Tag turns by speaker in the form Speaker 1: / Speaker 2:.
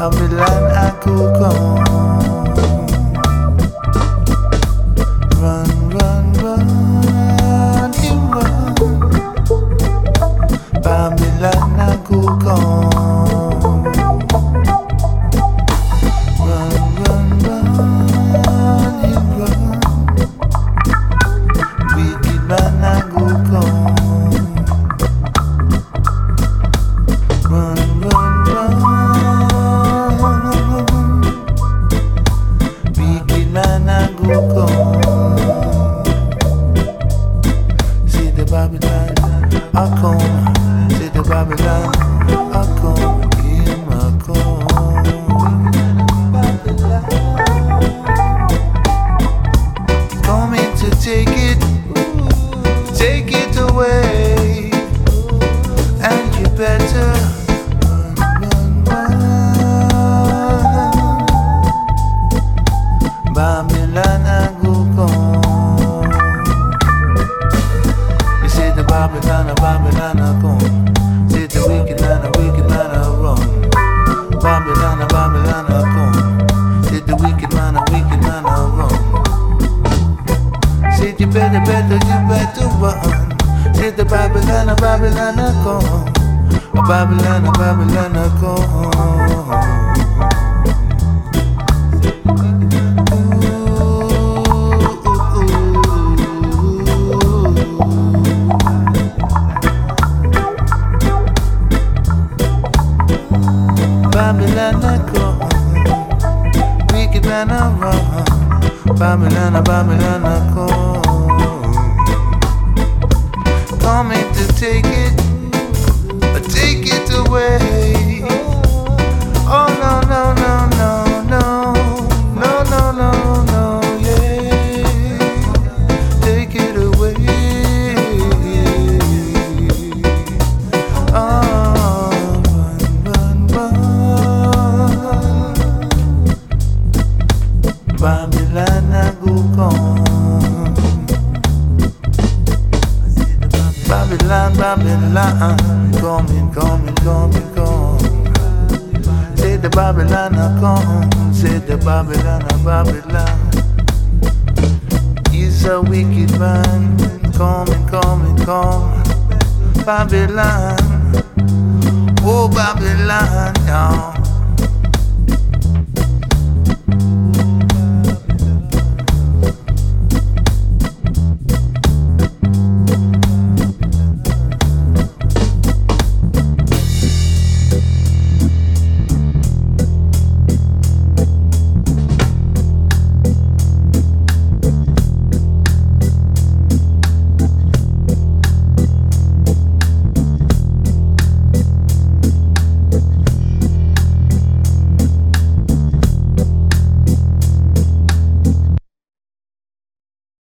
Speaker 1: Babylon I could come. Run, run, run, you run. Babylon I could come. Run, run, run, you run. Wicked man I could come. Run, run, run. Wicked man I could come. See the Babylon I come. See the Babylon I come. Him I come. Coming to take it away, and you better run, run, run. Babylon I go come. You say the Babylon I come. Say the wicked man I run. Babylon I come. Say the wicked man I run. Say you better run. Say the Babylon I come. Babylon I come. Babylon I come. Wicked man I run. Babylon I come. Coming to take it away. Oh no no no no no no no no no yeah. Take it away. Oh run run run. Babylon I go come. Babylon, coming. Say the Babylon I come. Say the Babylon. He's a wicked man. Coming. Babylon, oh Babylon, no.